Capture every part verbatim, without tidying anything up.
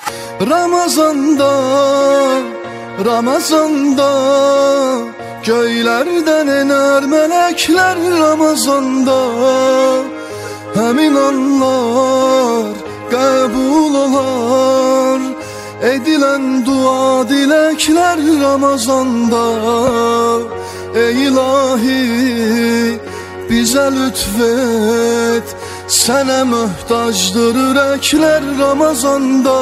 Ramazanda, Ramazanda göylerden iner melekler Ramazanda. Həmin anlar qəbul olar edilen dua dilekler Ramazanda. Ey ilahi bize lütfet, sənə möhtacdır ürəklər Ramazanda.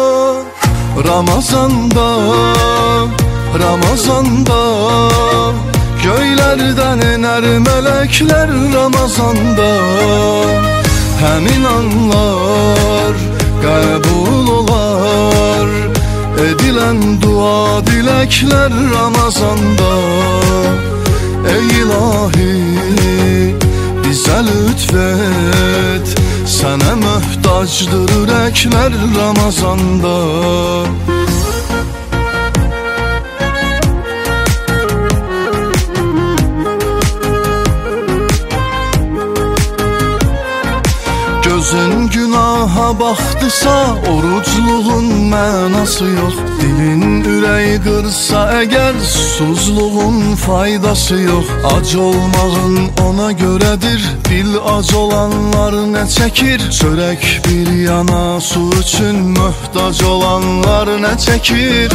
Ramazanda, Ramazanda göylerden iner melekler Ramazanda. Həmin anlar qəbul olar edilen dua dilekler Ramazanda. Ey ilahi bize lütfet, sənə möhtacdır ürəklər Ramazanda. Gözün günaha baxdısa, orucluğun mənası yox. Dilin ürəyi qırsa əgər, susuzluğun faydası yox. Ac olmağın ona görədir, dil ac olanlar nə çəkir? Çörək bir yana, su üçün möhtac olanlar nə çəkir?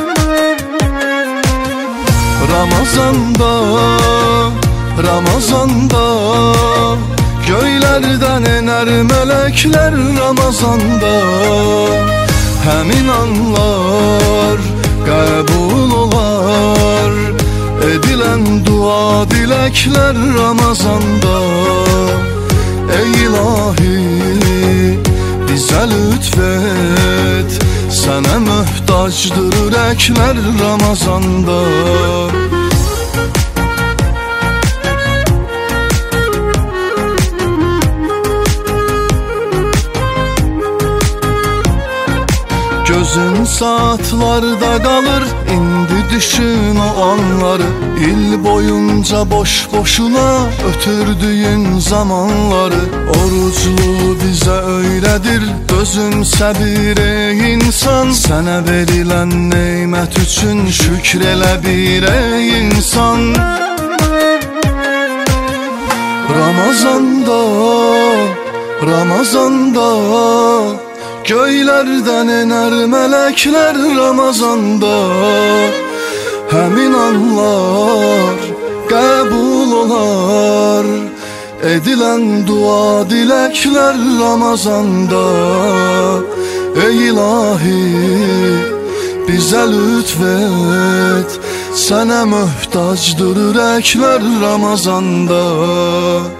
Ramazanda, Ramazanda göylerden iner melekler Ramazanda. Həmin anlar qəbul olar edilen dua dilekler Ramazanda. Ey ilahi bize lütfet, sənə möhtacdır ürəklər Ramazanda. Gözün saatlarda kalır, indi düşün o anları. İl boyunca boş boşuna ötürdüğün zamanları. Oruclu bize öyledir, dözümsə bir ey insan. Sənə verilən neymət üçün şükrelə bir ey insan. Ramazanda, Ramazanda göylerden iner melekler Ramazanda. Həmin anlar qəbul olar edilen dua dilekler Ramazanda. Ey ilahi bize lütfet, sənə möhtacdır ürəklər Ramazanda.